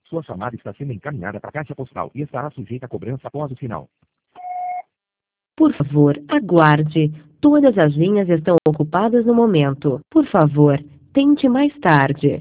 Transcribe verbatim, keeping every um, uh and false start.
Sua chamada está sendo encaminhada para a caixa postal e estará sujeita a cobrança após o sinal. Por favor, aguarde. Todas as linhas estão ocupadas no momento. Por favor, tente mais tarde.